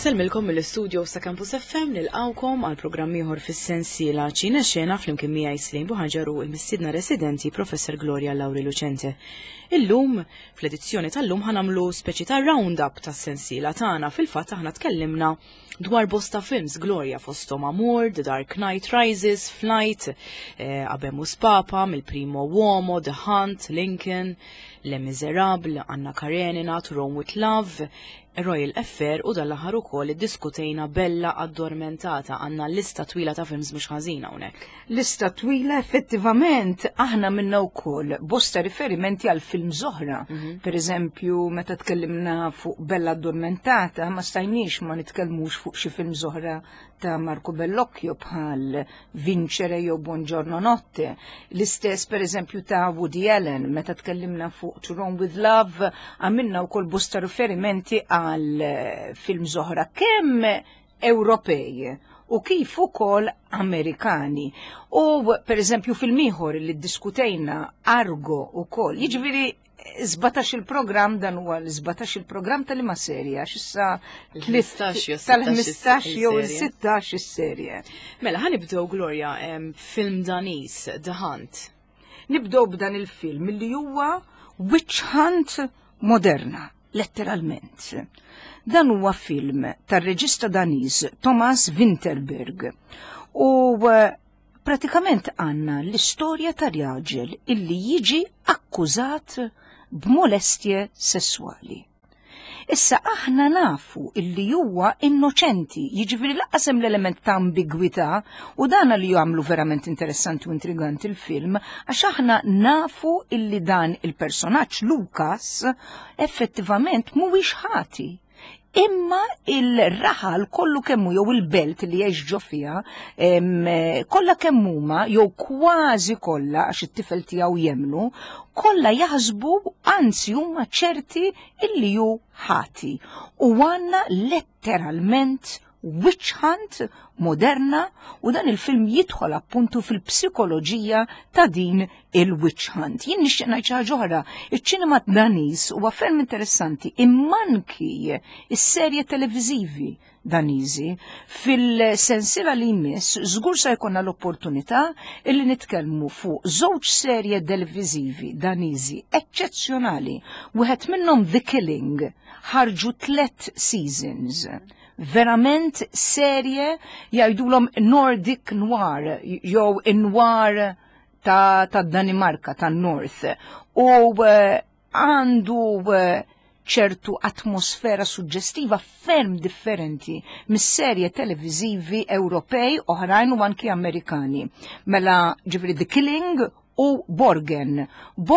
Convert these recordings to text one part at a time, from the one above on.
Nselmilkom mill-istudio sa Campus FM nilqawkom għal programm ieħor fis-sensiela Ċina Xena flimkien miegħi Slim Buħaġar u l-mistiedna residenti Professor Gloria Lauri Lucente. Illum, fl-edizzjoni tal-lum ħanamlu speċi ta' round-up tas-sensiela tagħna. Fil-fatt aħna tkellimna dwar bosta films Gloria fosthom Amor, The Dark Knight Rises, Flight, Abemus Papa, Mill-Primo Uomo, The Hunt, Lincoln, Le Miserable, Anna Karenina, To Rome with Love, Royal Affair u dal-aħħar ukoll iddiskutejna Bella Addormentata. Għandna lista twila ta' films mhux ħażina hawnhekk. Lista twila effettivament aħna minna wkoll bosta riferimenti għal film oħra. Per eżempju, meta tkellimna fuq Bella Addormentata ma stajniex ma nitkellmux fuq xi film oħra ta' Marco Bellocchio bħal Vincere jew Buongiorno Notte. L-istess per eżempju ta' Woody Allen, meta tkellimna fuq To Rome with Love, għamilna wkoll bosta riferimenti għal film oħra kemm Ewropej u kif ukoll Amerikani. U per eżempju film ieħor li ddiskutejna Argo ukoll. Jiġifieri 17 il-programm dan huwa l-17 il-programm tal-ima serja, x'issa tal-15 jew il-16 is-serje. Mela ħanibdew Gloria film Danis, The Hunt. Nibdew b'dan il-film li huwa Witch Hunt moderna, letteralment. Dan huwa film tar-reġista Daniż Thomas Vinterberg u pratikament għandna l-istorja ta' raġel illi jiġi akkużat b'molestje sessuali. Issa aħna nafu illi huwa innoċenti, jiġifieri laqqas hemm l-element ta' ambigwità u dan li jagħmlu verament interessanti u intriganti il-film għax aħna nafu illi dan il-personaġġ Lucas effettivament mhuwiex ħati. Imma il-raħal kollu kemmu jew il-belt li jgħix ġo fiha kollha kemm huma jew kważi kollha għax it-tifel tiegħu jemnu, kollha jaħsbu anzi huma ċerti illi hu ħati. U għandna letteralment witch hunt moderna u dan il-film jidħol appuntu fil-psikoloġija ta' din il-witch hunt. Jien nixtieq ngħid xi ħaġa oħra, iċ-ċinema Daniż huwa ferm interessanti immanki is-serje televiżivi Daniżi fil-sensiela li jmiss żgur se jkollna l-opportunità illi nitkellmu fuq żewġ serje televiżivi Daniżi eċċezzjonali. Wieħed minnhom The Killing ħarġu 3 seasons. Verament serje jgħidulhom Nordic Noir jew in-noir ta' Danimarka tan-North u għandu ċertu atmosfera suġġestiva ferm differenti mis-serje televiżivi Ewropej oħrajn u anki Amerikani. Mela ġifri The Killing u Borgen.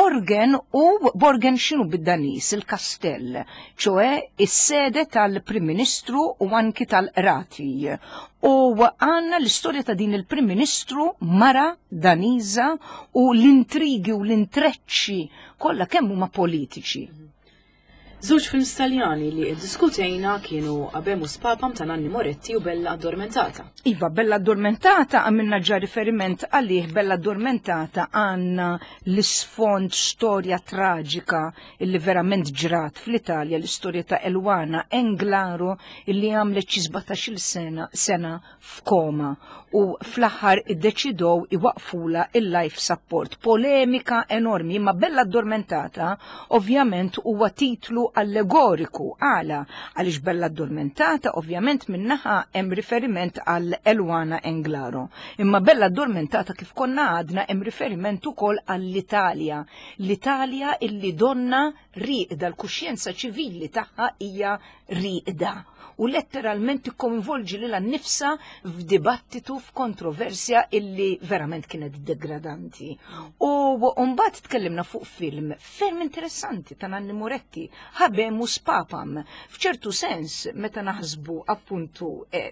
Borgen xinu bid-Danis, il-kastell, ċoe is-sede tal-Prim Ministru u anki tal-Rati. U għanna l-istorja ta' din il-Prim Ministru mara Daniża u l-intrigi u l-intreċċi kollha kemm huma politiċi. Żewġ films Taljani li ddiskutejna kienu Abemus Papa ta' Nanni Moretti u Bella Addormentata. Iva, Bella Addormentata għamilna ġa riferiment għalih. Bella Addormentata għanna l-isfond storja traġika illi verament ġrat fl-Italja, l-istorja ta' Elwana Englaro illi għamlet 17 sena f'koma u fl-aħħar iddeċidow iwaqfula il-life support. Polemika enormi, ma Bella Addormentata ovvjament huwa titlu allegoriku għaliex Bella Addormentata ovvjament minnaħa hemm riferiment għal Elwana Englaro. Imma Bella Addormentata kif konna għadna hemm riferiment ukoll għall-Italja. L-Italja illi donna riqda, l-kuxjenza ċivili tagħha hija riqda. U letteralment ikkonvolġi lilha nnifsa f'dibattitu f'kontroversja illi verament kienet degradanti. U mbagħad tkellimna fuq film ferm interessanti ta' Nanni Moretti, Abemus Papam. F'ċertu sens meta naħsbu appuntu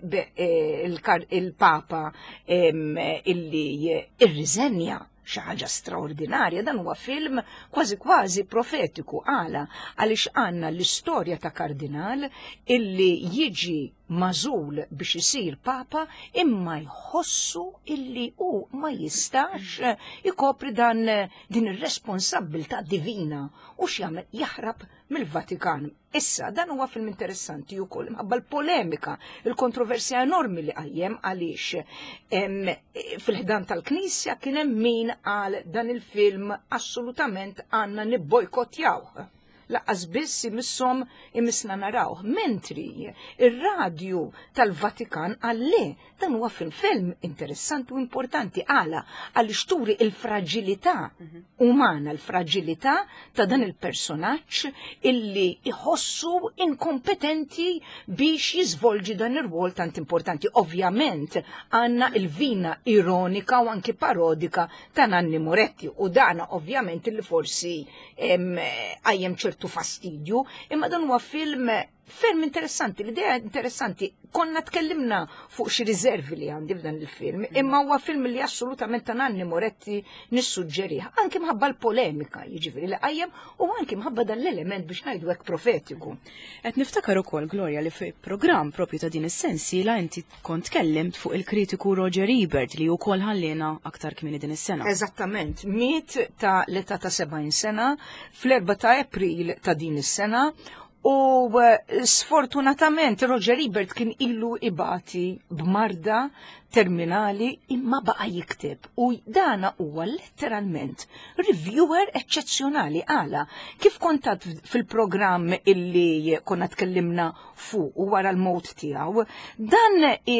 il-Papa illi irriżenja xi ħaġa straordinarja, dan huwa film kważi profetiku għaliex għandna l-istorja ta' kardinal illi jiġi mażul biex isir papa imma jħossu illi hu ma jistax ikopri din ir-responsabbiltà divina u x'jagħmel jaħrab mill-Vatikan. Issa, dan huwa film interessanti wkoll imħabba l-polemika, il-kontroversja enormi li qajjem għaliex fil-ħdan tal-Knisja kien hemm min għal dan il-film assolutament għandna nibbojkottjawh. Laqqas biss imisna narawh, mentri ir-radju tal-Vatikan għalli dan huwa film interessanti u importanti għaliex turi il-fragilità umana, l-fragilità ta' dan il-personaġġ illi iħossu inkompetenti biex jiżvolġi dan ir-rwol tant importanti. Ovvjament għandna il-vina ironika u anki parodika ta' Nanni Moretti u dana ovvjament illi forsi għajjem ċertu fastidju, imma dan huwa film interessanti, l-idea interessanti. Konna tkellimna fuq xi riservi li għandi f'dan il-film, imma huwa film li assolutament ta' Nanni Moretti nissuġġerih, anke mħabba l-polemika jiġifieri li qajjem u anke mħabba dan l-element biex ngħidu hekk profetiku. Qed niftakar ukoll Gloria li fi programm propju ta' din is-sensiela inti kont tkellimt fuq il-kritiku Roger Ebert li wkoll ħallina aktar kmieni din is-sena. Eżattament, miet ta' l-età ta' 70 sena fl-4 ta' April ta' din is-sena. U sfortunatament Roger Ebert kien illu ibati b'marda terminali imma baqa jikteb u dana huwa letteralment reviewer eċċezzjonali għala kif kontat fil-programm illi konna tkellimna fuq u wara l-mowt tiegħu dan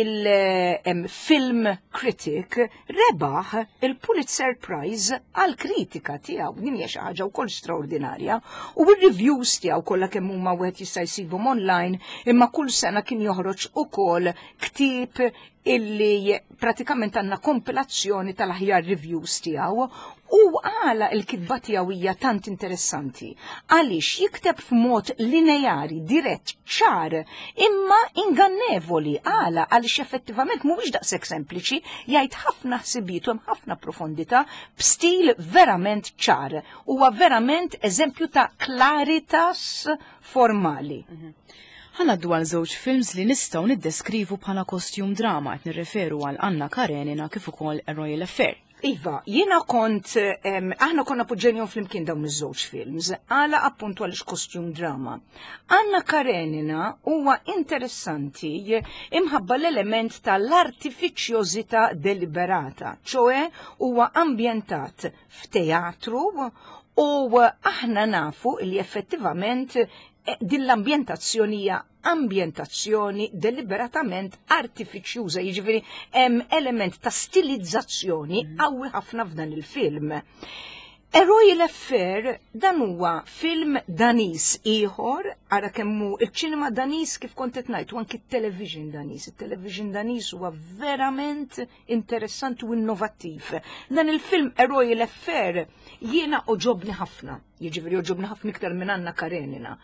il-film critic rebaħ il-Pulitzer Prize għal kritika tiegħu din hija xi ħaġa wkoll straordinarja u r-reviews tiegħu kollha kemm huma wieħed jista' jsibhom online imma kull sena kien joħroġ ukoll ktieb illi pratikament għandna kompilazzjoni tal-aħjar reviews tiegħu u għala il-kitba tiegħu hija tant interessanti għaliex jikteb f'mod lineari, dirett, ċar, imma ingannevoli għaliex effettivament mhuwiex daqshekk sempliċi, jgħid ħafna ħsibiet u hemm ħafna profondità b'stil verament ċar. Huwa verament eżempju ta' claritas formali. Ħanaddu għal żewġ films li nistgħu niddeskrivu bħala kostjum drama qed nirreferu għal Anna Karenina kif ukoll Royal Affair. Iva, jiena aħna konna poġġenjhom flimkien dawn iż-żewġ films, għala appuntu għaliex kostjum drama. Anna Karenina huwa interessanti imħabba l-element tal-artifiċjożità deliberata, ċoe huwa ambjentat f'teatru u aħna nafu li effettivament din l-ambjentazzjoni hija ambjentazzjoni deliberatament artifiċjuża, jiġifieri hemm element ta' stilizzazzjoni qawwi ħafna f'dan il-film. A Royal Affair dan huwa film Danis ieħor, ara kemmu il-ċinema Danis kif kont qed ngħid u anki t-television Danis. Il-television Danis huwa verament interessanti u innovattiv. Dan il-film A Royal Affair jiena oġobni ħafna, jiġifieri oġobni ħafna iktar minn Anna Karenina.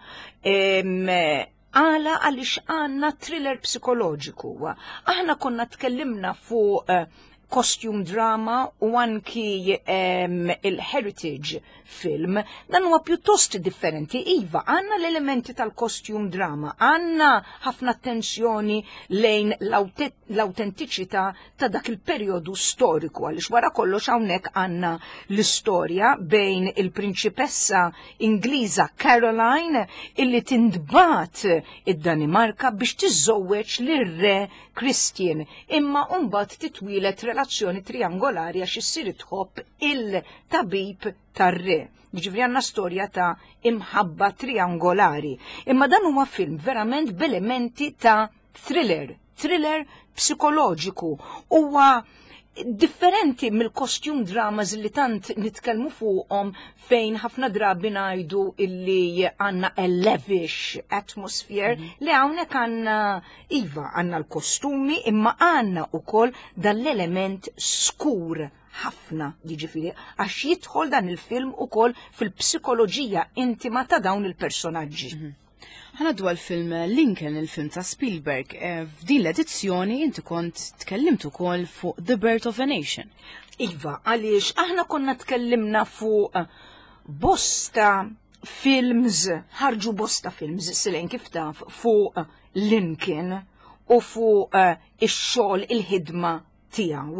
Għaliex għandna thriller psikoloġiku. Aħna konna tkellimna fuq costume drama u anki il-heritage film, dan huwa pjuttost differenti. Iva, għanna l-elementi tal-costume drama, għanna ħafna attenzjoni lejn l-autentiċità ta' dak il-periodu storiku, għalix wara kollox hawnhekk għanna l-istorja bejn il-prinċipessa Ingliża Caroline illi tindbat id-Danimarka biex tiżżowweġ lir-re Christian, imma mbagħad titwilet relazzjoni triangolari għax issir tħobb il-tabib tar-re. Jiġifieri għandna storja ta' imħabba triangolari. Imma dan huwa film verament b'elementi ta' thriller psikoloġiku. Huwa differenti mill-costume dramas li tant nitkellmu fuqhom fejn ħafna drabi ngħidu illi għandna a lavish atmosphere li hawnhekk għandna iva għandna l-kostumi imma għandna wkoll dal-element skur ħafna jiġifieri għax jidħol dan il-film ukoll fil-psikoloġija intima ta' dawn il-personaġġi. Ħanaddu għal-film Lincoln, il-film ta' Spielberg. F'din l-edizzjoni inti kont tkellimt ukoll fuq The Birth of a Nation. Iva, għaliex aħna konna tkellimna fuq bosta films, ħarġu bosta films, silin kif taf, fuq Lincoln u fuq ix-xogħol il-ħidma tiegħu.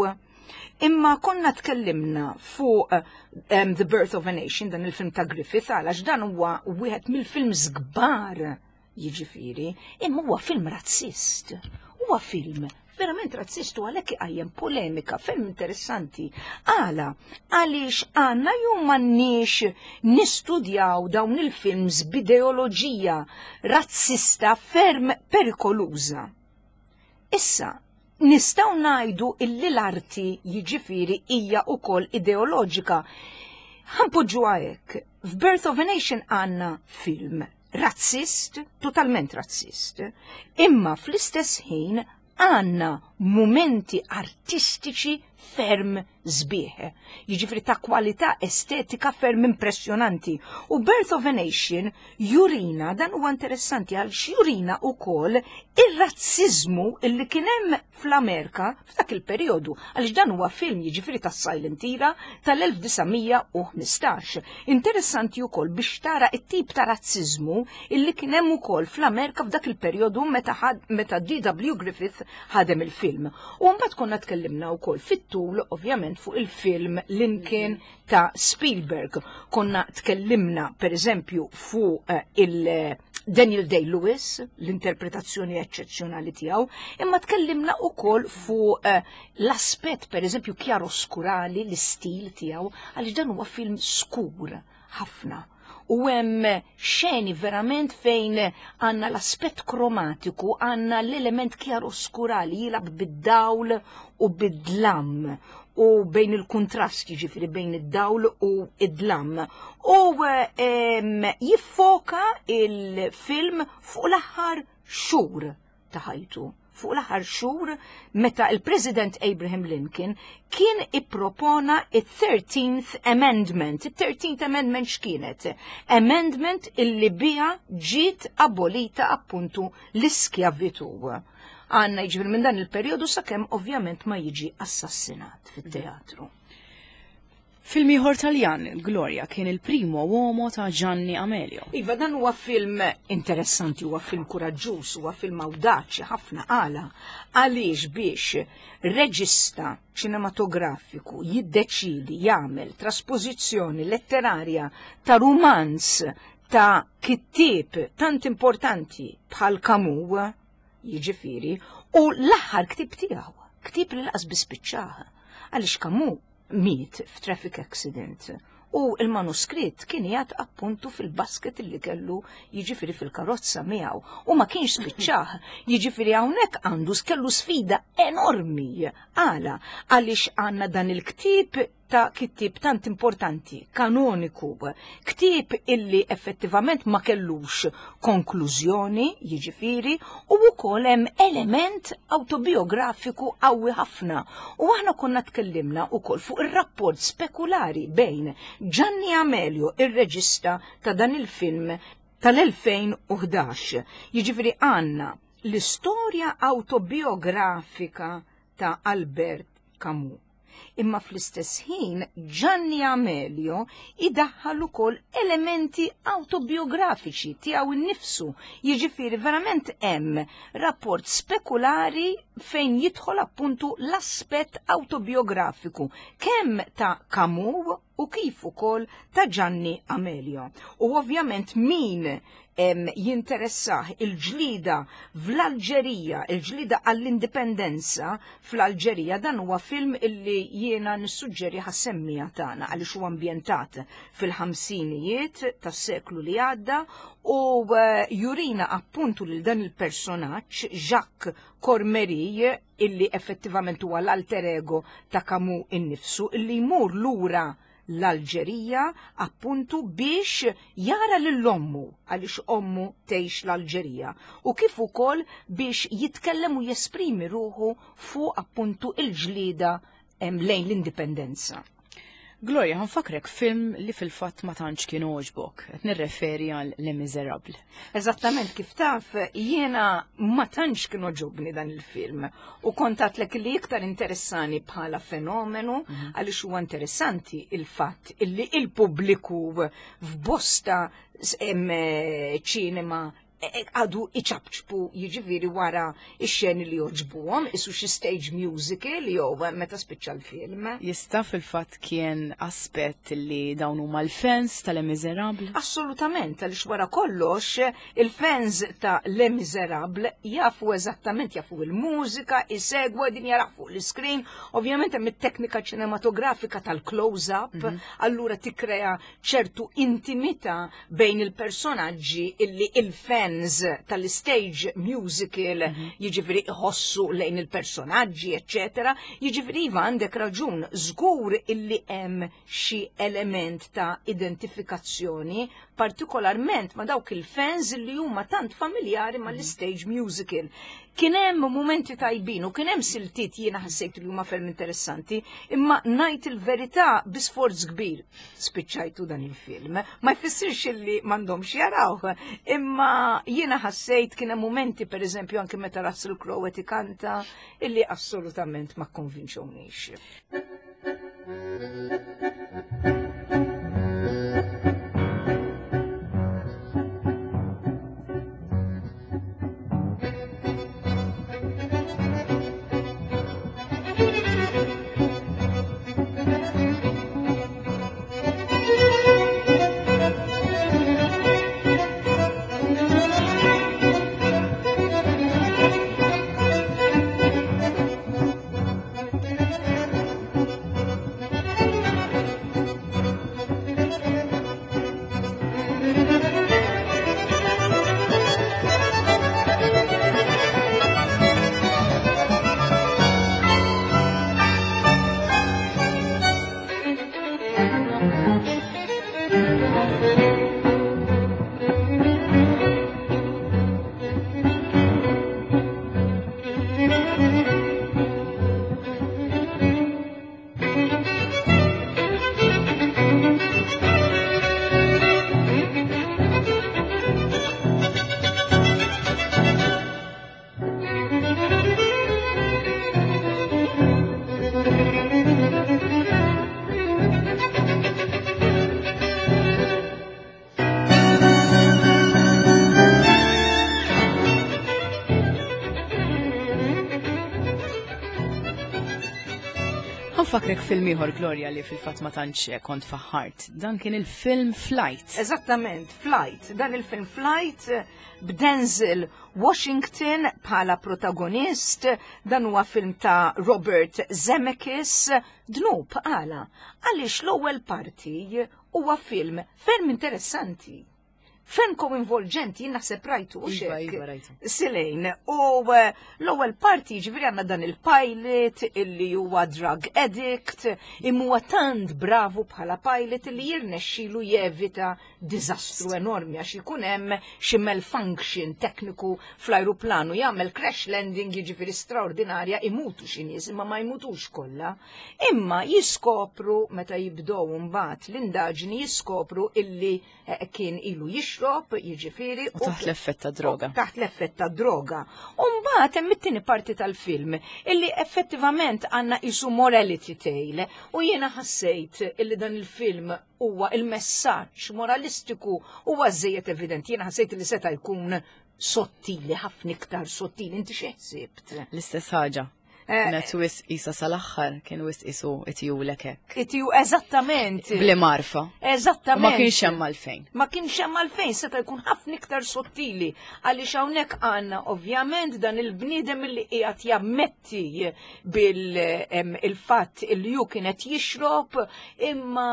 Imma konna tkellimna fuq The Birth of a Nation, dan il-film ta' Griffith, għalax dan huwa wieħed mill-films kbar jiġifieri, imma huwa film razzist. Huwa film verament razzist u għalhekk iqajjem polemika ferm interessanti. Għaliex għandna jew m'għandniex nistudjaw dawn il-films b'ideoloġija razzista ferm perikoluża. Issa, nistgħu ngħidu illi l-arti jiġifieri hija wkoll ideoloġika. Ħanpoġġuha hekk. F'Birth of a Nation għandna film razzist, totalment razzist, imma fl-istess ħin għanna momenti artistiċi ferm zbieħ. Jiġifieri ta' kwalità estetika ferm impressjonanti. U Birth of a Nation jurina, dan huwa interessanti għal jurina wkoll ir-razziżmu illi kien hemm fl-Amerika f'dak il-perjodu, għaliex dan huwa film jiġifieri tas-Silent Era tal-1915. Interessanti wkoll biex tara t-tip ta' razziżmu illi kien hemm ukoll fl-Amerika f'dak il-perjodu meta D.W. Griffith ħadem il-film. U mbagħad konna tkellimna wkoll fit-tul ovvjament fuq il-film Lincoln ta' Spielberg. Konna tkellimna per eżempju fuq Daniel Day-Lewis, l-interpretazzjoni eccezzjonali tiegħu, imma tkellimna wkoll fuq l-aspett per eżempju chiaroscurali, l-istil tiegħu, għaliex dan huwa film skur ħafna. U hemm xeni verament fejn għandna l-aspett kromatiku, għandna l-element chiaroscurali jilab bid-dawl u bid-dlam u bejn il-kontrast jiġifieri bejn id-dawl u id-dlam. U jiffoka il-film fuq l-aħħar xhur ta' ħajtu. Fuq l-aħħar xhur meta il-President Abraham Lincoln kien ippropona il-13th Amendment. Il-13th Amendment x'kienet? Amendment illi biha ġiet abolita appuntu l-iskjavitu. Għanna jiġifieri minn dan il-perjodu sakemm ovvjament ma jiġi assassinat fit-teatru. Film ieħor Taljan, Gloria, kien il-primo uomo ta' Gianni Amelio. Iva, dan huwa film interessanti, huwa film kuraġġuż, huwa film awdaċi ħafna għaliex biex reġista ċinematografiku jiddeċidi jagħmel trasposizzjoni letterarja ta' rumanz ta' kittieb tant importanti bħal Camus, jiġifieri, u l-aħħar ktib tiegħu, ktib li laqas bispiċċaha, għaliex Camus miet f'traffic accident u il-manuskritt kien jgħat appuntu fil-basket li kellu jiġifieri fil-karozza miegħu u ma kienx spiċċaħ, jiġifieri hawnhekk għandu kellu sfida enormi għaliex għandna dan il-ktieb ta' kittib tant importanti, kanoniku, ktib illi effettivament ma kellux konklużjoni, jiġifieri, u wkoll hemm element autobiografiku qawwi ħafna. U aħna konna tkellimna wkoll fuq ir-rapport spekulari bejn Gianni Amelio, ir-reġista ta' dan il-film tal-2011. Jiġifieri għandna l-istorja autobiografika ta' Albert Camus. Imma fl-istess ħin Gianni Amelio idaħħal ukoll elementi autobiografiċi tiegħu innifsu. Jiġifieri verament hemm rapport spekulari fejn jidħol appuntu l-aspett autobiografiku kemm ta' Camus u kif ukoll ta' Gianni Amelio. U ovvjament min jinteressaħ il-ġlida fl-Alġerija, il-ġlida għall-indipendenza fl-Alġerija, dan huwa film illi jiena nissuġġeri ħassemmija tagħna għaliex huwa ambjentat fil-ħamsinijiet tas-seklu li għadda u jurina appuntu lil dan il-personaġġ Jacques Cormery illi effettivament huwa l-alter ego ta' Camus innifsu illi jmur lura l-Alġerija appuntu biex jara lill-ommu għaliex ommu tgħix l-Alġerija u kif ukoll biex jitkellem u jesprimi ruħu fuq appuntu il-ġlieda lejn l-indipendenza. Gloria, ħanfakrek film li fil-fatt ma tantx kien oġbok, qed nirreferi għal Les Miserables. Eżattament kif taf, jiena ma tantx kien oġobni dan il-film u kontatlek li iktar interessani bħala fenomenu għaliex huwa interessanti il-fatt illi il-pubbliku f'bosta ċinema għadu iċabċbu jiġifieri wara ix-xeni li joġbuhom, isu xi stage musical jew meta spiċċa l-film. Jista' fil-fatt kien aspett li dawn huma l-fans ta' Les Miserables? Assolutament, għaliex wara kollox il-fans ta' Les Miserables jafu eżattament, jafu il-mużika, isegwu din jaraw fuq l-iskrin, ovvjament hemm it-teknika ċinematografika tal-close-up, allura tikkrea ċertu intimità bejn il-personaġġi illi il-fans tal-stage musical jiġifieri iħossu lejn il-personaġġi, eccetera, jiġifieri iva għandek raġun, żgur illi hemm xi element ta' identifikazzjoni, partikolarment ma' dawk il-fans li huma tant familjari mal-stage musical. Kien hemm momenti tajbin u kien hemm siltiet jiena ħassejt li huma ferm interessanti, imma ngħid il-verità bi sforz kbir spiċċajtu dan il-film. Ma jfissirx li m'għandhomx jarawh, imma jiena ħassejt kien hemm momenti pereżempju anke meta Russell Crowe qed ikanta illi assolutament ma konvinċewniex. Fakrek film ieħor Gloria li fil-fatt ma tantx kont faħħart. Dan kien il-film Flight. Eżattament, Flight. Dan il-film Flight b'Denzel Washington bħala protagonist. Dan huwa film ta' Robert Zemeckis. Dnub għala. Għaliex l-ewwel parti huwa film ferm interessanti. Ferm koinvolġenti, naħseb rajtu u xek. Silejn, u l-ewwel parti ġifieri għandna dan il-pilot illi huwa drug addict, imma tant bravu bħala pilot illi jirnexxielu jevita diżastru enormi għax ikun hemm xi malfunction tekniku fl-ajruplanu jagħmel crash landing jiġifieri straordinarja imutu xi nies imma ma jmutux kollha. Imma jiskopru meta jibdew mbagħad l-indaġni jiskopru illi kien ilu jixrob, jiġifieri u taħt l-effett ta' droga. Taħt l-effett ta' droga. U mbagħad hemm it-tieni parti tal-film illi effettivament għandna isu morality tale u jiena ħassejt illi dan il-film huwa il-messaġġ moralistiku huwa żejjed evidenti. Jiena ħassejt li seta' jkun sottili, ħafna iktar sottili. Inti xi ħsibt? L-istess ħaġa. Net wis isa sal-axħar kien wis isu itju lekek. Itju eżattament. Bli marfa. Eżattament. Ma kienx hemm għalfejn. Ma kienx hemm għalfejn seta' jkun ħafna iktar sottili għaliex hawnhekk għandna ovvjament dan il-bniedem li qiegħed jammetti bil-fatt illi ju kienet jixrob imma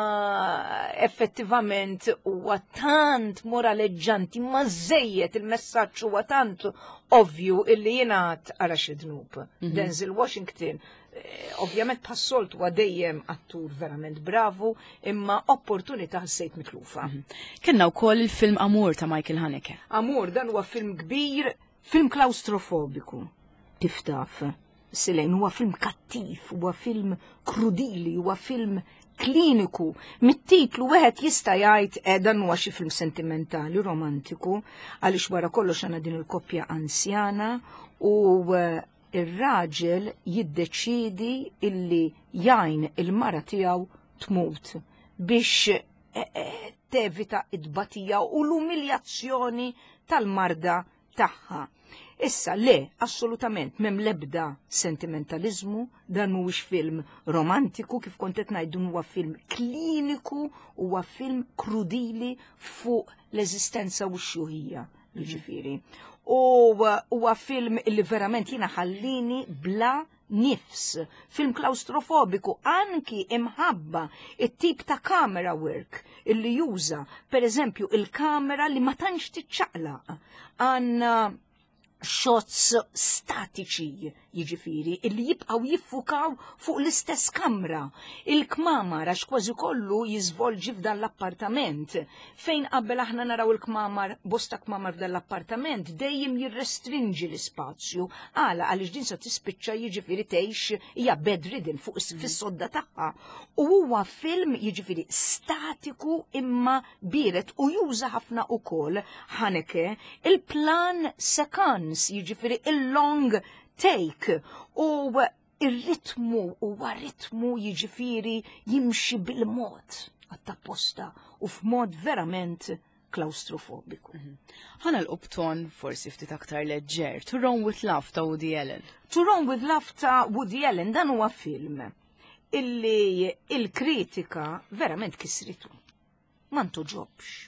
effettivament huwa tant moraleġġanti ma żejjed il-messaġġ huwa tant ovvju illi jingħad ara xi dnub. Denzel Washington, ovvjament passolt huwa dejjem attur verament bravu, imma opportunità ħassejt mitlufa. Kenna wkoll il-film Amour ta' Michael Haneke. Amour dan huwa film kbir, film klaustrofobiku. Tiftaf, Silejn huwa film kattiv, huwa film krudili, huwa film kliniku. Mit-titlu wieħed jista' jgħid dan huwa xi film sentimentali, romantiku, għaliex wara kollox għandna din il-koppja anzjana u ir-raġel jiddeċidi illi jgħin il-mara tiegħu tmut biex tevita id-batija u l-umiljazzjoni tal-marda tagħha. Issa le, assolutament mem lebda sentimentalizmu, dan mhuwiex film romantiku, kif kont qed ngħidu huwa film kliniku, huwa film krudili fuq l-eżistenza u x-xuħija, jiġifieri. U huwa film li verament jiena ħallini bla nifs, film klaustrofobiku anki imħabba it-tip ta' camera work illi juża, per eżempju, il-kamera li ma tantx tiċċaqlaq għandna shots statiċi, jiġifieri, illi jibqaw jiffukaw fuq l-istess kamra. Il-kmamar għax kważi kollu jiżvolġi f'dan l-appartament. Fejn qabel aħna naraw il-kmamar, bosta kmamar f'dan l-appartament, dejjem jirrestringi l-ispazju. Għaliex din se tispiċċa jiġifieri tgħix hija bedridden fuq fis-sodda tagħha. U huwa film jiġifieri statiku imma biret u juża ħafna ukoll Haneke il-plan sekan jiġifieri il-long take u ir-ritmu huwa ritmu jiġifieri jimxi bil-mod għat-tapposta u f'mod verament klaustrofobiku. Ħana l-qubton forsi ftit aktar leġġer, To Rome with Love ta' Woody Allen. To Rome with Love ta' Woody Allen dan huwa film illi il-kritika verament kisritu. Ma ntoġobx.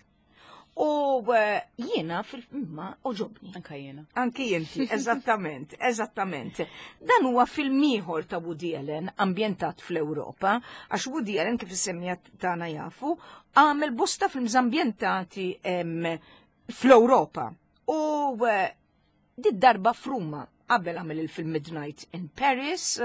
U jiena fil-filma oġobni. Anka jiena. Anki jinti, eżattament, eżattament. Dan huwa film ieħor ta' Woody Allen ambjentat fl-Ewropa, għax Woody Allen kif is-semmija tagħna jafu, għamel bosta films ambjentati fl-Ewropa. U di darba f'Ruma. Qabel għamel il-film Midnight in Paris,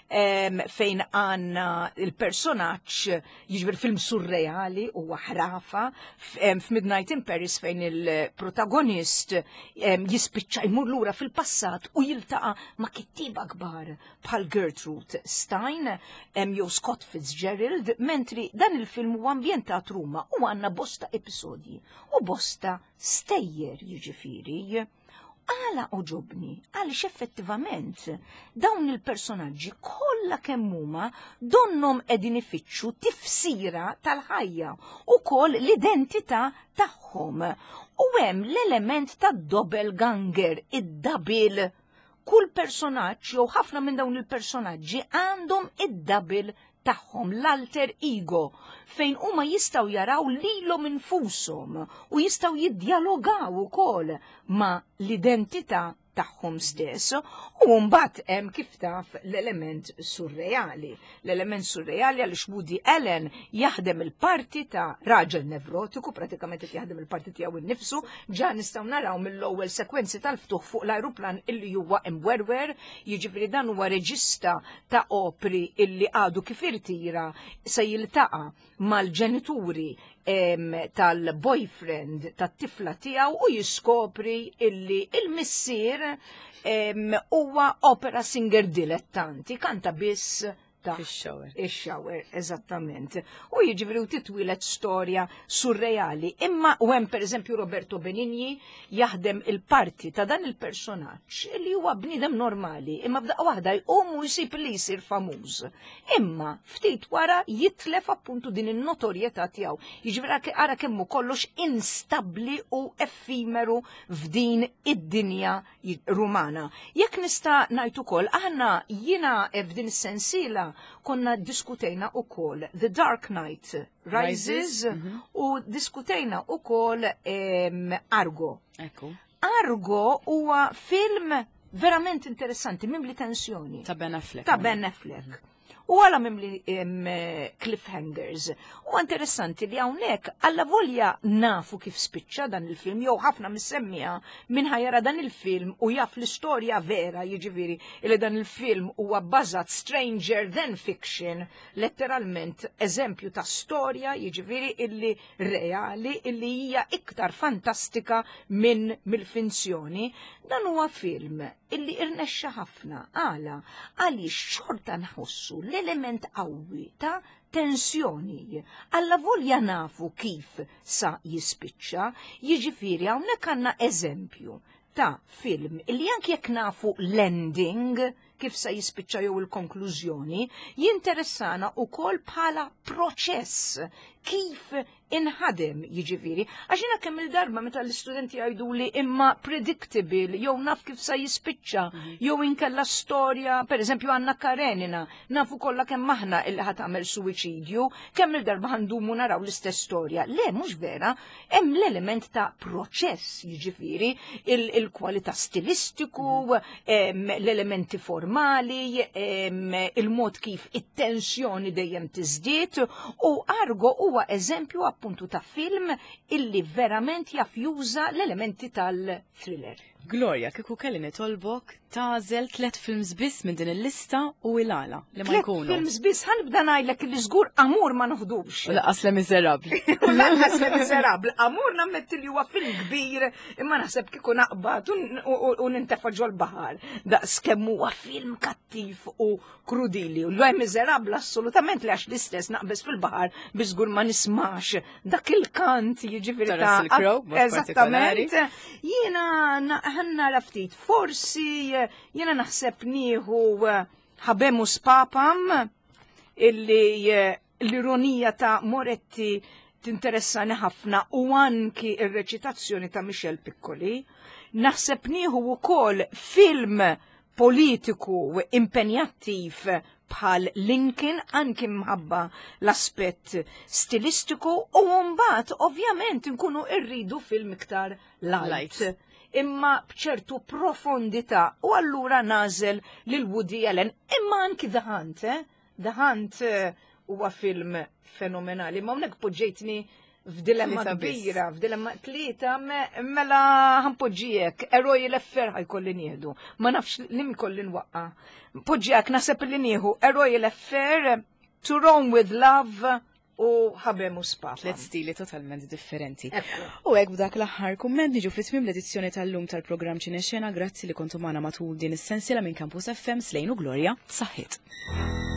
fejn għanna il-personaċ, jiġbir film surreali u ħrafa, f'Midnight in Paris fejn il-protagonist jispiċċa jmur lura fil-passat u jiltaqa ma' kittiba kbar bħal Gertrude Stein, jew Scott Fitzgerald, mentri dan il-film u ambjentat Ruma u għanna bosta episodji u bosta stejjer jiġifieri. Għala oġobni, għaliex effettivament dawn il-personaġġi kollha kemm huma donnom qegħdin ifittxu tifsira tal-ħajja u koll l-identità tagħhom. U hemm l-element tad-doppelganger, id-dabil. Kull personaġġ jew ħafna minn dawn il-personaġġi għandhom id-dabil tagħhom, l-alter ego, fejn huma jistgħu jaraw lilhom infushom u jistgħu jiddjalogaw ukoll ma' l-identità tagħhom stess u mbagħad hemm kif taf l-element surreali. L-element surreali għaliex Woody Allen jaħdem il-parti ta' raġel nevrotiku, pratikament qed jaħdem il-parti tiegħu innifsu, ġa nistgħu naraw mill-ewwel sekwenzi tal-ftuħ fuq l-ajruplan illi huwa imwerwer, jiġifieri dan huwa reġista ta' opri illi għadu kif irtira se jiltaqa' mal-ġenituri tal-boyfriend tat-tifla tiegħu u jiskopri illi il-missier huwa opera singer dilettanti, kanta biss Ix-shower, eżattament. U jiġifieri titwilet storja surreali. Imma u hemm pereżempju Roberto Benigni jaħdem il-parti ta' dan il-personaġġ li huwa bniedem normali, imma f'daqqa waħda jqum u jsib li jsir famuż. Imma ftit wara jitlef appuntu din in-notorjetà tiegħu. Jiġifieri ara kemm hu kollox instabbli u effimeru f'din id-dinja rumana. Jekk nista' ngħid ukoll aħna jiena f'din is-sensiela konna diskutejna ukoll The Dark Knight Rises u diskutejna ukoll Argo. Argo huwa film verament interessanti, mimli tensjoni. Ta' Ben Affleck. Ta' Ben Affleck. U għala mimli cliffhangers. U interessanti li hawnhekk alla volja nafu kif spiċċa dan il-film, jew ħafna missemmija minn ħajara dan il-film u jaf l-istorja vera, jiġifieri li dan il-film huwa bbażat stranger than fiction, letteralment eżempju ta' storja, jiġifieri illi reali, illi hija iktar fantastika minn mill-finzjoni. Dan huwa film illi irnexxa ħafna għaliex xorta nħossu l-element qawwi ta' tensjoni. Alla volja nafu kif sa jispiċċa, jiġifieri hawnhekk għandna eżempju ta' film illi anke jekk nafu l-ending kif sa jispiċċa jew il-konklużjoni, jinteressana wkoll bħala proċess kif inħadem jiġifieri. Għax jiena kemm il-darba meta l-istudenti jgħiduli imma predictable, jew naf kif sa jispiċċa, jew inkella storja, pereżempju Anna Karenina, nafu kollha kemm aħna illi ħadd tagħmel suwiċidju, kemm il-darba ħandumu naraw l-istess storja. Le, mhux vera, hemm l-element ta' proċess, jiġifieri, il-kwalità stilistiku, l-elementi formali, il-mod kif it-tensjoni dejjem tiżdied, u Argo huwa eżempju appuntu ta' film illi verament jaf juża l-elementi tal-thriller. Gloria, kieku kelli nitolbok tażel 3 films biss minn din il-lista u il-għala li ma jkunu. 3 films biss ħanibda ngħidlek li żgur Amur ma noħdux. Laqas Le Miserable. Laqas Le Miserable. Amur nammetti li huwa film kbir imma naħseb kieku naqbad u nintefa' ġol baħar. Daqs kemm huwa film kattiv u krudili. U Le Miserable assolutament li għax l-istess naqbes fil-baħar bi żgur ma nismax dak il-kant jiġifieri ta' Russell Crowe. Eżattament. Jiena ħannara ftit forsi jena naħseb nieħu Habemus Papam illi l-ironija ta' Moretti tinteressani ħafna u anki ir-reċitazzjoni ta' Michel Piccoli. Naħseb nieħu wkoll film politiku impenjattiv bħal Lincoln anki mħabba l-aspett stilistiku u mbagħad ovvjament nkunu rridu film iktar light. Imma bċertu profondità u allura nażel lil Woody Allen imma anki The Hunt, The Hunt huwa film fenomenali, ma hawnhekk poġġejtni f'dilemma kbira, f'dilemma tlieta mela ħanpoġġijek, eroj l-effer ħajkolli nieħdu. Ma nafx li kolli nwaqqa. Poġġijek naħseb li nieħu eroj l-effer, To Rome with Love u Habemus Papam. 3 stili totalment differenti. U hekk b'dak l-aħħar kumment niġu fl-tmiem l-edizzjoni tal-lum tal-programm Ċinexxena, grazzi li kontu magħna matul din is-sensiela minn Campus FM Slejn u Gloria saħħit.